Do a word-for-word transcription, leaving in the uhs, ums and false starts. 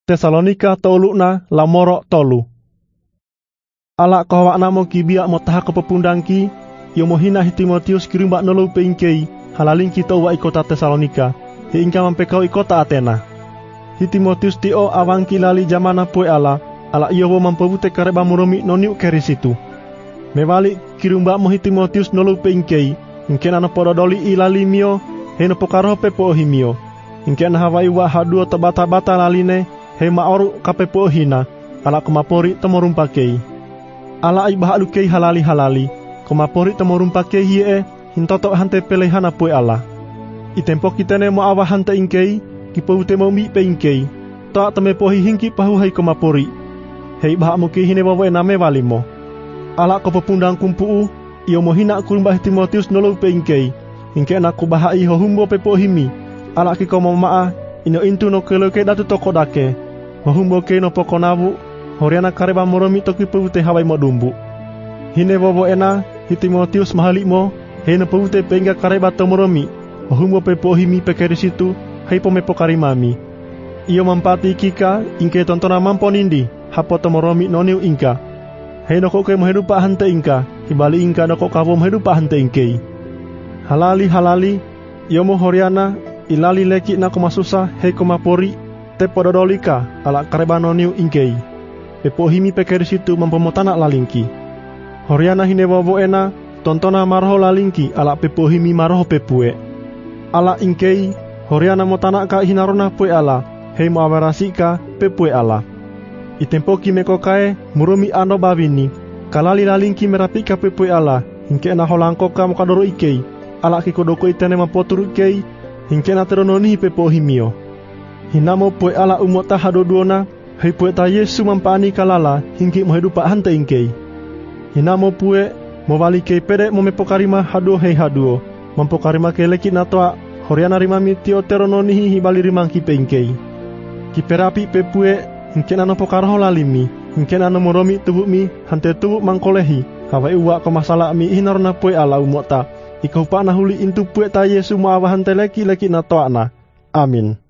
Tesalonika tolukna lamorok tolu. Alak kahwakna mo kibiak mo taha kepepundangki, yo mo hina Timotius kirimbak nolu peingkei halalin kita wa ikota Tesalonika, hingga mampekau ikota Athena. Timotius tio awangki lali jamana pue ala, ala iyo wo mampabute kareba muromi noniu kerisitu. Mewalik kirimbak mo Timotius nolu peingkei, hingga na pododoli ilali mio, heno pokaroh pepo himio. Hingga na hawai wa haduo tabata-bata laline, he maoru kapepo hina, ala kumapori temorumpakei. Ala ibah alukei halali-halali, kumapori temorumpakei hie, hintoto hante pelehana pue ala. Itempo kitene mo awa hante ingkei, kipaute mo mi peingkei, toa temepohi hingki pahu hai kumapori. Hei ibah amuki hine wawe name walimo. Ala kopepundang kumpuu, iyo mo hina kurumbah Timotius nolu peingkei, hingke na kubahai hohumbo pepo himi, ala kiko mamaa, ino intu no keloke datu toko dake. Mahumbo ke no pokonabu, horiana kareba moromi toki pevute hawai modumbu. Hine wowo ena, Timotius mahalik mo, hene pevute pengga kareba tomoromi, mahumbo pepo himi pekeri situ, hai pomepo karimami. Iyo mampati kika, ingke tontona mampo nindi, hapo tomoromi noniu ingka. Hei noko ke mohedupa hante ingka, hibali ingka noko kawo mohedupa hante ingkei. Halali halali, iyo mo horiana, ilali leki na komasusa, hei komapori, te pododolika ala karebanoniu ingkei. Pepo himi pekeri situ mampomotana lalingki. Horiana hine wowo ena, tontona maroho lalingki ala pepo himi maroho pepue. Ala ingkei, horiana motana ka hinarona pue ala, hei moawarasi ka pepue ala. Itempo ki mekokae, murumi ano babini, kalali lalingki merapika pepue ala, hingke na holangko ka mokadoro ikei, ala kikodoko itene mampoturu ikei, hingke na terononihi pepo himio. Hinamo pue ala umota hadoduona, hei pue ta Yesu mampani kalala, hingki mohedupa hante ingkei. Hinamo pue, mowali kei pede momepokarima haduo hei haduo, mampokarima ke leki natoa, horiana rimami tio terononihi hibali rimangki peingkei. Kiperapi pepue, hingke nano pokaroho lalimi, hingke nano moromi tubuk hante tubuk mangkolehi, hawai uwa komasala mi hinarona pue ala umota, ikahupa nahuli intu pue ta Yesu moawa hante leki leki natoa na. Amin.